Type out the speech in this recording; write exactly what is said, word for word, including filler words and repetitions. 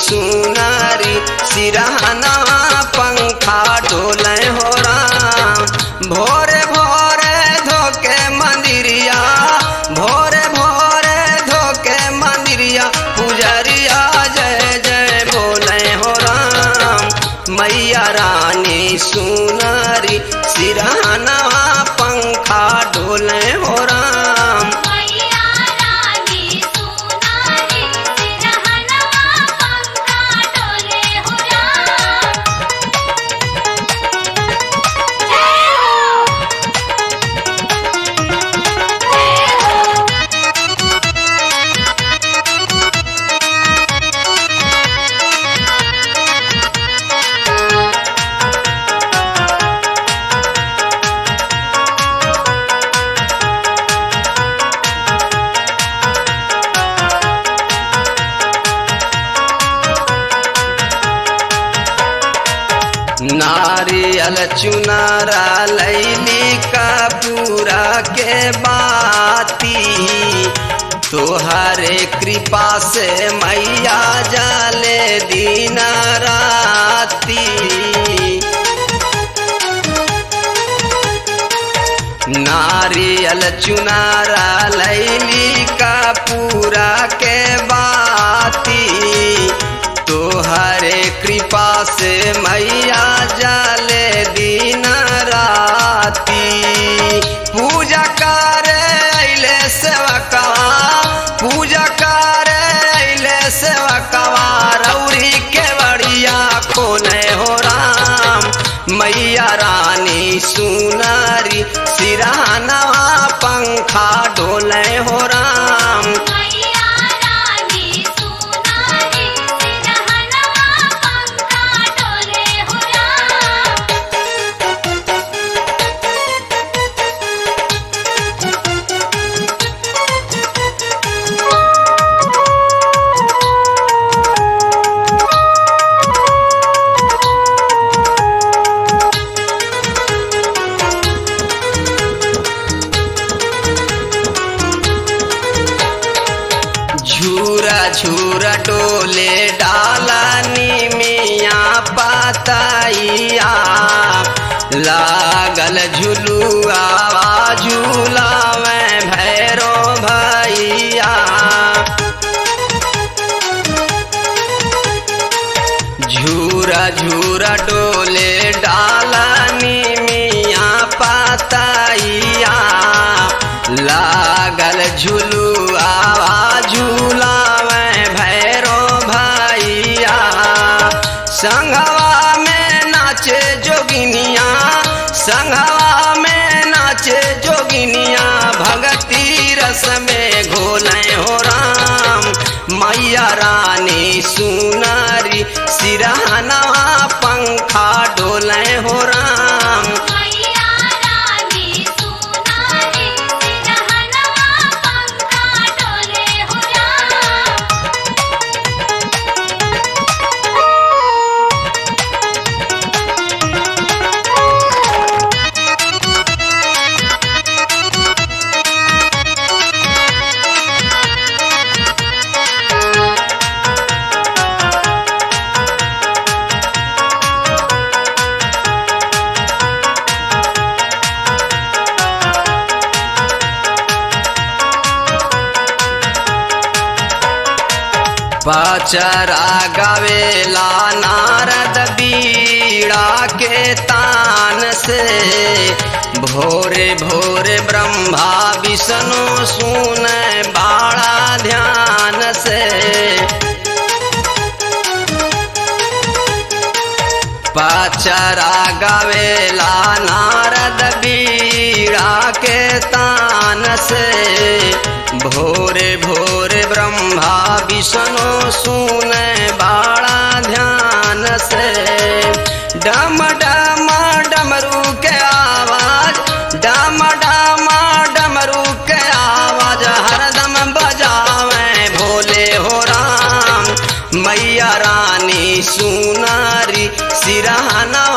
सुनारी सिरहना पंखा डोले हो राम। भोरे भोरे धोके मंदिरिया भोरे भोरे धोके मंदिरिया पुजरिया जय जय बोले हो राम। मैया रानी सुनारी सिरहना पंखा डोले हो राम। मैया रानी सुनारी सिरहनवा पंखा डोले हो राम। जय हो जय हो नारियल चुनारा लैली कपूरा के बाती तोहरे कृपा से मैया जाले दिन राती। नारियल चुनारा लैली कपूरा के बाती तोहरे कृपा से मैया जाले दिन राती। पूजा करे अइले सेवकवा पूजा करे अइले सेवकवा रौरी के बड़िया खोले हो राम। मैया रानी सुनारी सिरहनवा पंखा डोले हो राम। मैया रानी सुनारी सिरहनवा पंखा डोले हो राम। झूरा झूरा डोले डाला निमिया पाताइया लागल झुलुआ झूलावे भैरो भैया। झूरा झूरा डोले डाला निमिया पाताइया लागल झुलुआ झूलावे भैरो भैया। संघवा में नाचे जोगिनिया संघवा में नाचे जोगिनिया भगती रस में घोले हो राम। मैया रानी सुनारी सिरहनवा पंखा डोले हो राम। मैया रानी सुनारी सिरहनवा पंखा डोले हो राम। पचरा गवेला नारद बीड़ा के तान से भोरे भोरे ब्रह्मा विष्णु सुन बाड़ा ध्यान से। पचरा गवेला नारद बीड़ा के तान से भोरे भोरे ब्रह्मा विष्णु सुन बाड़ा ध्यान से। डम डम डमरू के आवाज डम डम डमरू के आवाज हरदम बजावे भोले हो राम। मैया रानी सुनारी सिरहना